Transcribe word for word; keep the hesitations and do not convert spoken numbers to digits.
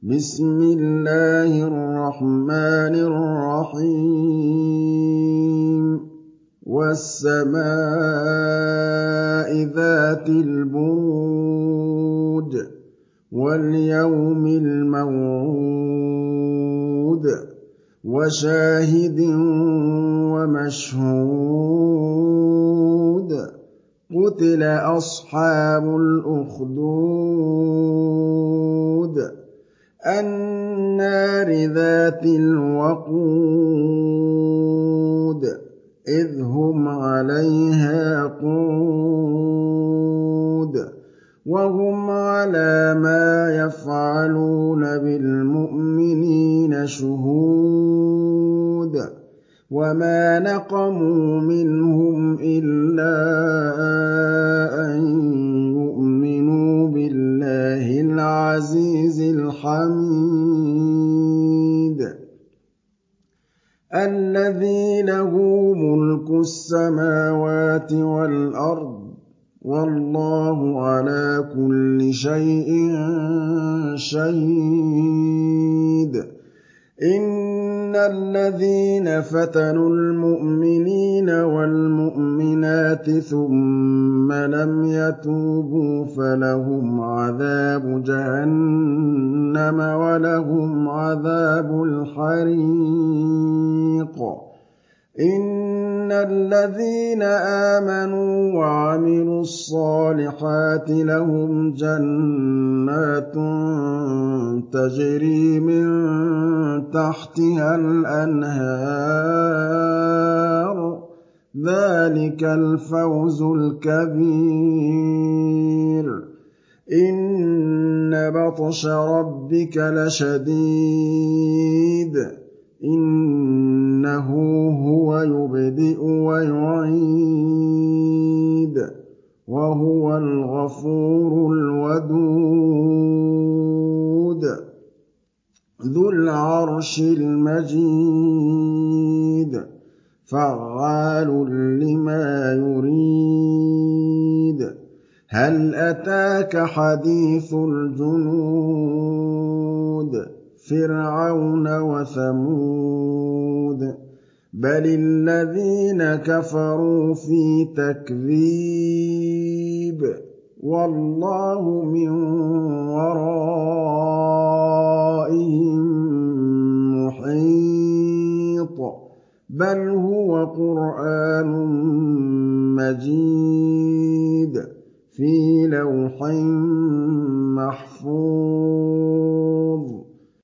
بسم الله الرحمن الرحيم والسماء ذات البروج واليوم الموعود وشاهد ومشهود قتل أصحاب الأخدود النار ذات الوقود إذ هم عليها قعود وهم على ما يفعلون بالمؤمنين شهود وما نقموا منهم إلا أن يؤمنوا بالله العزيز الحميد الذي له ملك السماوات والأرض والله على كل شيء شهيد إن الذين فتنوا المؤمنين والمؤمنات ثم لم يتوبوا فلهم عذاب جهنم ولهم عذاب الحريق إن الذين آمنوا وعملوا الصالحات لهم جنات تجري من تحتها الأنهار ذلك الفوز الكبير إن بطش ربك لشديد إنه هو يبدئ ويعيد وهو الغفور الودود ذو العرش المجيد فعال لما يريد هل أتاك حديث الجنود فرعون وثمود بل الذين كفروا في تكذيب والله من ورائهم محيط بل هو قرآن مجيد